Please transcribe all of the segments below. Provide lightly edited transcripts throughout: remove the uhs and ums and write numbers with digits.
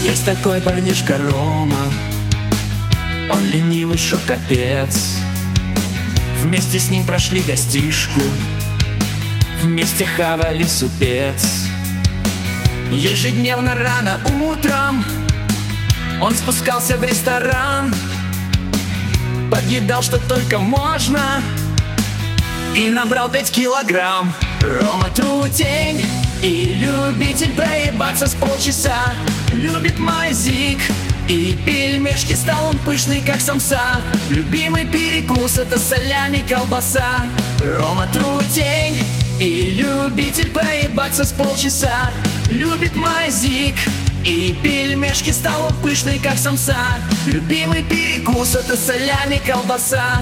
Есть такой парнишка Рома, он ленивый, шо капец. Вместе с ним прошли гостишку, вместе хавали супец. Ежедневно рано утром он спускался в ресторан, подъедал что только можно и набрал 5 килограмм. Рома трутень и любитель проебаться с полчаса. Любит мазик и пельмешки, стал он пышный как самса. Любимый перекус — это солями колбаса. Рома трутень и любитель проебаться с полчаса. Любит мазик и пельмешки, стал он пышный как самса. Любимый перекус — это солями колбаса.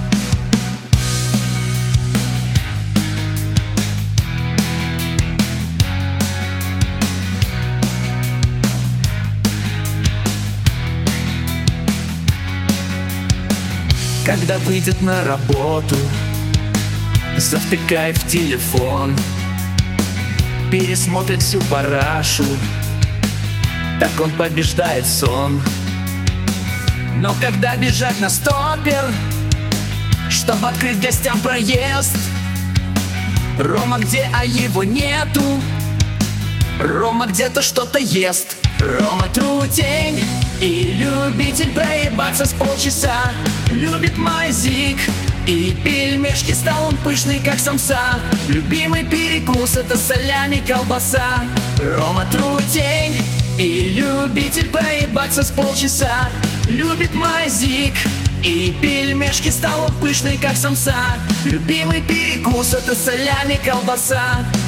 Когда выйдет на работу, завтыкай в телефон, пересмотрит всю парашу, так он побеждает сон. Но когда бежать на стопер, чтобы открыть гостям проезд, Рома где, а его нету. Рома где-то что-то ест. Рома трутень и любитель проебаться с полчаса. Любит мазик и пельмешки, стал он пышный как самса. Любимый перекус — это солями колбаса. Рома трутень и любитель проебаться с полчаса. Любит мазик и пельмешки, стал он пышный как самса. Любимый перекус — это солями колбаса.